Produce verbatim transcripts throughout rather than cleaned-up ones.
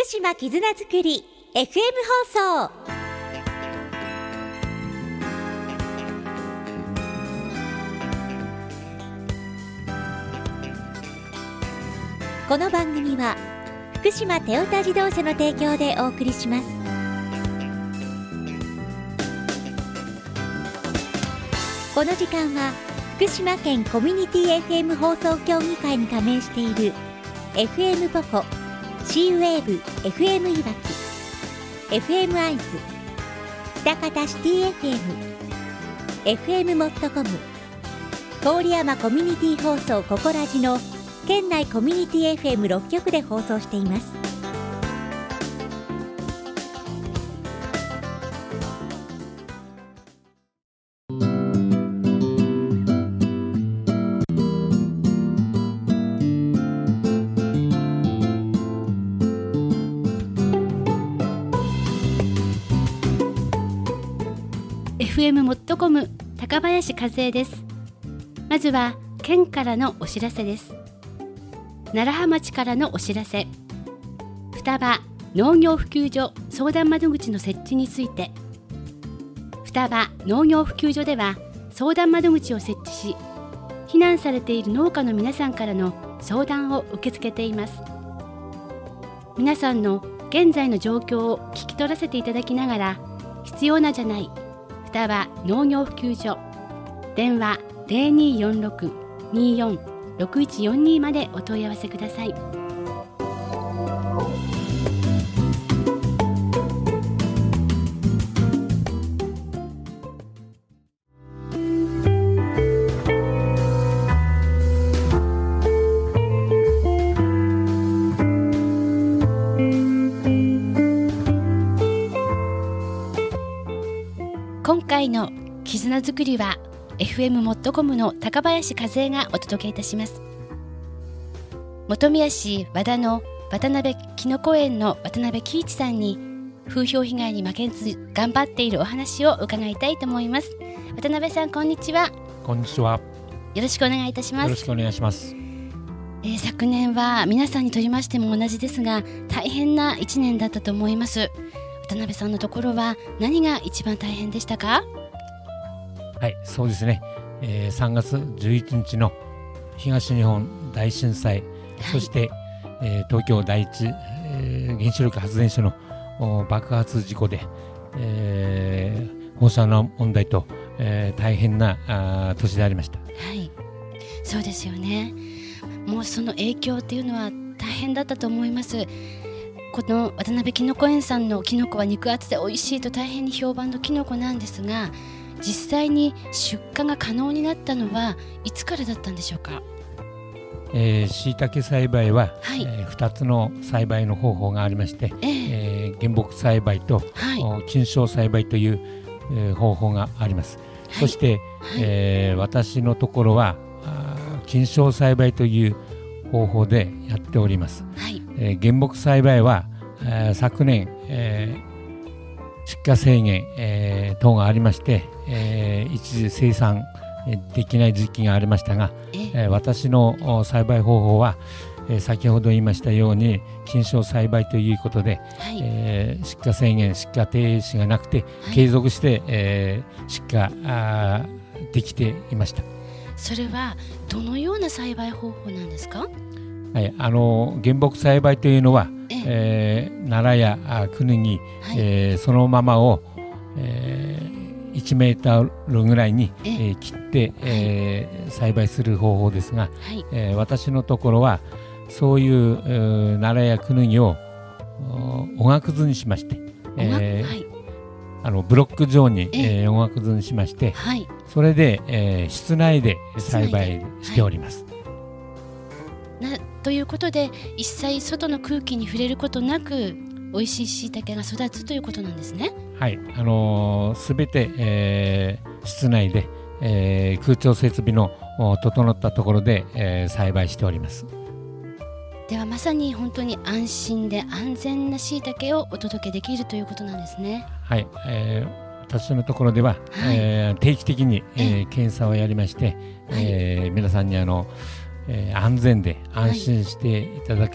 島絆づくり エフエム 放送。この番組は福島テオタ自動車の提供でお送りします。この時間は福島県コミュニティ エフエム 放送協議会に加盟している エフエム ポコ、シーウェーブ エフエム いわき、エフエム アイズ、喜多方シティ エフエム、エフエム モットコム、郡山コミュニティ放送ココラジの県内コミュニティ エフエムろっ 局で放送しています。 エフエム モットコム高林和恵です。まずは県からのお知らせです。楢葉町からのお知らせ。双葉農業普及所相談窓口の設置について、双葉農業普及所では相談窓口を設置し、避難されている農家の皆さんからの相談を受け付けています。皆さんの現在の状況を聞き取らせていただきながら、必要なじゃない双葉農業普及所、電話 ゼロにーよんろく にーよん ろくいちよんに までお問い合わせください。今回の絆づくりは エフエム モットコムの高林和恵がお届けいたします。本宮市和田の渡辺きのこ園の渡辺喜一さんに風評被害に負けず頑張っているお話を伺いたいと思います。渡辺さん、こんにちは。 こんにちは。 よろしくお願いいたします。 よろしくお願いします。 えー、昨年は皆さんにとりましても同じですが、大変ないちねんだったと思います。渡辺さんのところは何が一番大変でしたか？ はい、そうですね、えー、さんがつじゅういちにちの東日本大震災、はい、そして、えー、東京第一、えー、原子力発電所の爆発事故で、えー、放射能問題と、えー、大変なあ年でありました。 はい、そうですよね。もうその影響っていうのは大変だったと思います。この渡辺きのこ園さんのきのこは肉厚で美味しいと大変に評判のきのこなんですが、実際に出荷が可能になったのはいつからだったんでしょうか？ えー、椎茸栽培は、 はい、 えー、ふたつの栽培の方法がありまして、えーえー、原木栽培と、はい、菌床栽培という、えー、方法があります。はい、そして、はい、えー、私のところは菌床栽培という方法でやっております。はい、えー、原木栽培は、えー、昨年、えー出荷制限、えー、等がありまして、えー、一時生産できない時期がありましたが、えー、私の栽培方法は、えー、先ほど言いましたように菌床栽培ということで、はい、えー、出荷制限、出荷停止がなくて、はい、継続して、えー、出荷できていました。 それはどのような栽培方法なんですか？ はい、あの原木栽培というのは、えー、奈良やクヌギ、はい、えー、そのままを、えー、いちメーターぐらいに、えー、切って、えーはい、栽培する方法ですが、はい、えー、私のところはそういう、えー、奈良やクヌギをおがくずにしまして、えーはい、あのブロック状に、えー、おがくずにしまして、はい、それで、えー、室内で栽培しております。 なということで、一切外の空気に触れることなく美味しい椎茸が育つということなんですね。 はい、あのー、すべて、えー、室内で、えー、空調設備の整ったところで、えー、栽培しております。 ではまさに本当に安心で安全な椎茸をお届けできるということなんですね。 はい、えー、私のところでは、はい、えー、定期的に、えー、検査をやりまして、はい、えー、皆さんにあのえー、安全で安心していただける、はい、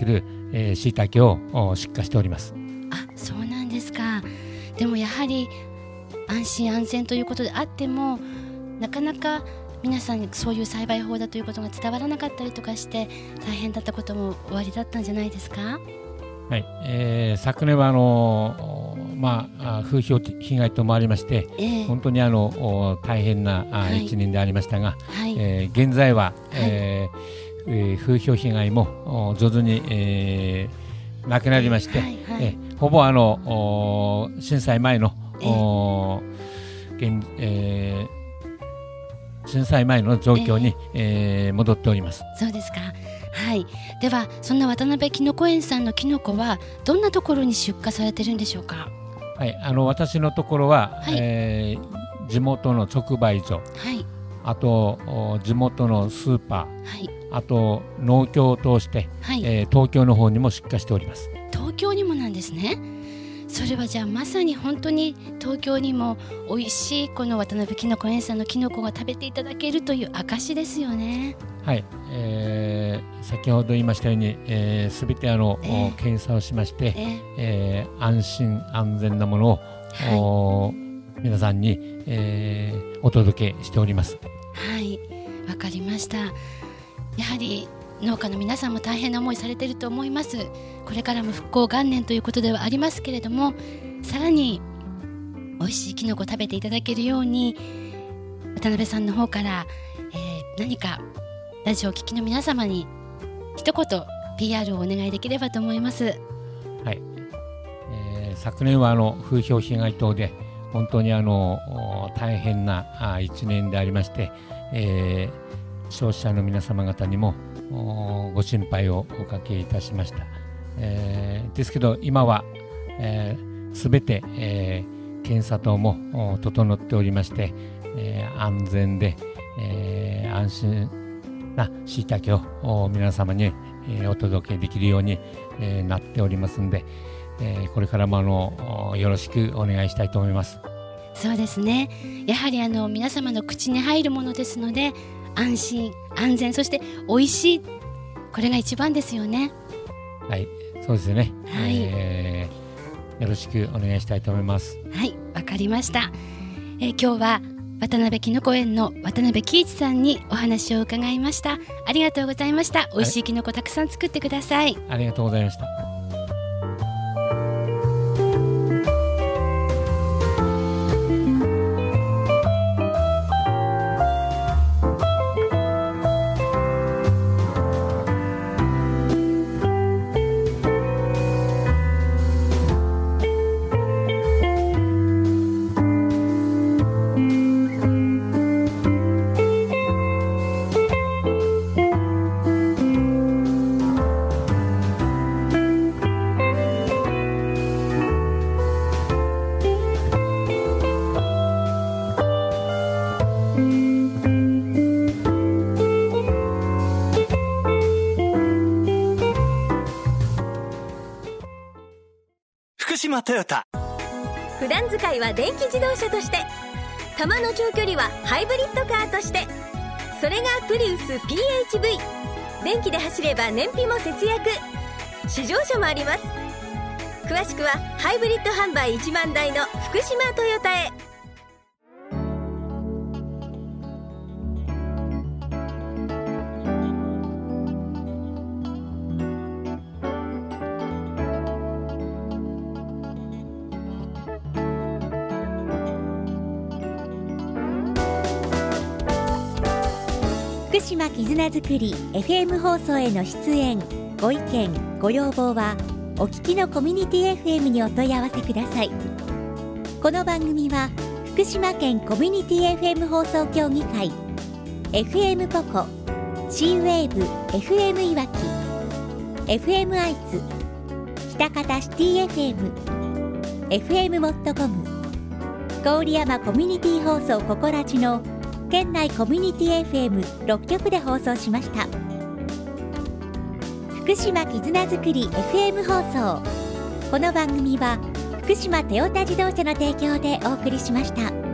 えー、椎茸を出荷しております。 あ、そうなんですか。でもやはり安心安全ということであっても、なかなか皆さんにそういう栽培法だということが伝わらなかったりとかして大変だったこともおありだったんじゃないですか？ はい、えー、昨年はあの、まあ、風評被害ともありまして、えー、本当にあの大変な、はい、いちねんでありましたが、はい、えー、現在は、はい、えーえー、風評被害も徐々に、えー、なくなりまして、はいはい、えー、ほぼあの震災前の、えー現えー、震災前の状況に、えーえー、戻っております。 そうですか。はい、ではそんな渡辺きのこ園さんのきのこはどんなところに出荷されてるんでしょうか？ はい、あの私のところは、はい、えー、地元の直売所、はい、あと地元のスーパー、はい、あと農協を通して、はい、えー、東京の方にも出荷しております。 東京にもなんですね。それはじゃあまさに本当に東京にも美味しいこの渡辺きのこ園さんのきのこが食べていただけるという証ですよね。 はい、えー、先ほど言いましたように、えー、全てあの、えー、検査をしまして、えーえー、安心安全なものを、はい、皆さんに、えー、お届けしております。 はい、わかりました。やはり農家の皆さんも大変な思いされていると思います。これからも復興元年ということではありますけれども、さらに美味しいきのこ食べていただけるように渡辺さんの方から、えー、何かラジオを聴きの皆様に一言 ピーアール をお願いできればと思います。 はい、えー、昨年はあの風評被害等で本当にあの大変ないちねんでありまして、えー、消費者の皆様方にもご心配をおかけいたしました。えー、ですけど今は、えー、全て、えー、検査等も整っておりまして、えー、安全で、えー、安心な椎茸を皆様に、えー、お届けできるように、えー、なっておりますので、えー、これからもあのよろしくお願いしたいと思います。 そうですね。やはりあの皆様の口に入るものですので、安心安全、そして美味しい、これが一番ですよね。 はい、そうですね。はい、えー、よろしくお願いしたいと思います。 はい、わかりました。えー、今日は渡辺きのこ園の渡辺喜一さんにお話を伺いました。ありがとうございました。美味しいきのこたくさん作ってください。 ありがとうございました。 福島トヨタ。 普段使いは電気自動車として、たまの長距離はハイブリッドカーとして、それがプリウス ピーエイチブイ。 電気で走れば燃費も節約、試乗車もあります。詳しくはハイブリッド販売いちまんだいの福島トヨタへ。 福島絆づくり エフエム 放送への出演ご意見ご要望はお聞きのコミュニティ エフエム にお問い合わせください。この番組は福島県コミュニティ エフエム 放送協議会 エフエム ポコ C ウェーブ エフエム いわき エフエム アイズ喜多方シティ エフエム エフエム モットコム郡山コミュニティ放送ココラジの県内コミュニティ エフエムろっ 局で放送しました。福島絆づくり エフエム 放送。この番組は福島トヨタ自動車の提供でお送りしました。